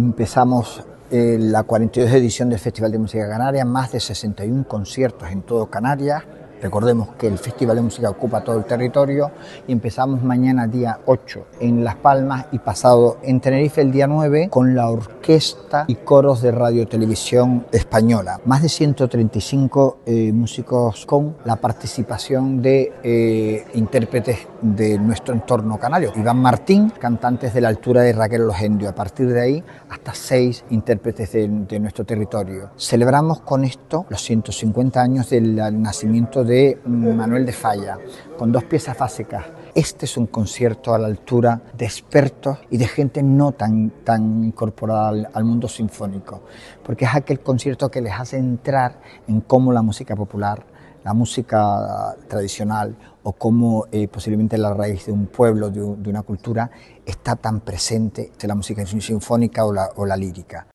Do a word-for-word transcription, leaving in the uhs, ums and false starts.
Empezamos eh, la cuarenta y dos edición del Festival de Música Canaria, más de sesenta y un conciertos en todo Canarias. Recordemos que el Festival de Música ocupa todo el territorio y empezamos mañana día ocho en Las Palmas y pasado en Tenerife el día nueve con la orquesta y coros de Radio Televisión Española. Más de ciento treinta y cinco eh, músicos con la participación de eh, intérpretes de nuestro entorno canario. Iván Martín, cantantes de la altura de Raquel Logendio. A partir de ahí hasta seis intérpretes de, de nuestro territorio. Celebramos con esto los ciento cincuenta años del nacimiento de de Manuel de Falla, con dos piezas básicas. Este es un concierto a la altura de expertos y de gente no tan, tan incorporada al, al mundo sinfónico, porque es aquel concierto que les hace entrar en cómo la música popular, la música tradicional o cómo eh, posiblemente la raíz de un pueblo, de, de una cultura, está tan presente en la música sinfónica o la, o la lírica.